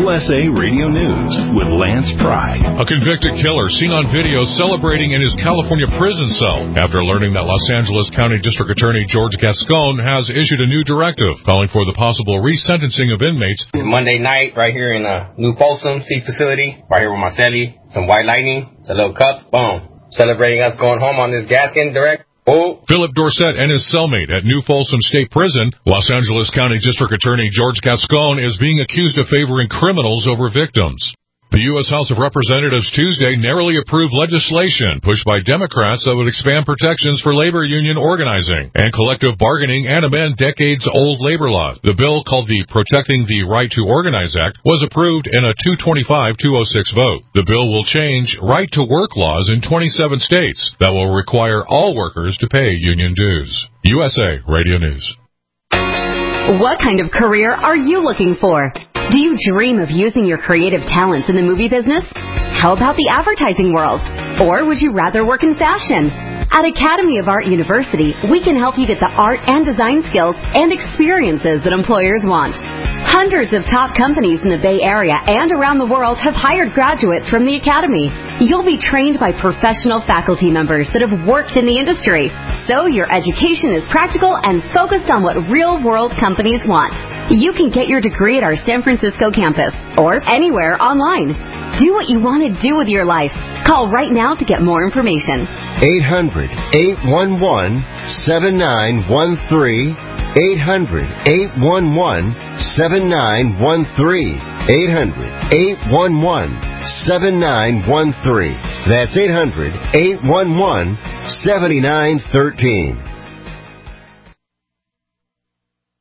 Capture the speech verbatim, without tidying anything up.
U S A Radio News with Lance Pry. A convicted killer seen on video celebrating in his California prison cell after learning that Los Angeles County District Attorney George Gascon has issued a new directive calling for the possible resentencing of inmates. It's Monday night right here in a New Folsom Seat Facility, right here with Marcelli, some White Lightning, the little cup, boom. Celebrating us going home on this Gascon direct. Oh. Philip Dorsett and his cellmate at New Folsom State Prison, Los Angeles County District Attorney George Gascon is being accused of favoring criminals over victims. The U S House of Representatives Tuesday narrowly approved legislation pushed by Democrats that would expand protections for labor union organizing and collective bargaining and amend decades-old labor laws. The bill, called the Protecting the Right to Organize Act, was approved in a two twenty-five to oh six vote. The bill will change right-to-work laws in twenty-seven states that will require all workers to pay union dues. U S A Radio News. What kind of career are you looking for? Do you dream of using your creative talents in the movie business? How about the advertising world? Or would you rather work in fashion? At Academy of Art University, we can help you get the art and design skills and experiences that employers want. Hundreds of top companies in the Bay Area and around the world have hired graduates from the Academy. You'll be trained by professional faculty members that have worked in the industry, so your education is practical and focused on what real-world companies want. You can get your degree at our San Francisco campus or anywhere online. Do what you want to do with your life. Call right now to get more information. eight hundred, eight one one, seven nine one three. eight hundred, eight one one, seven nine one three. eight hundred, eight one one, seven nine one three. That's eight hundred, eight one one, seven nine one three.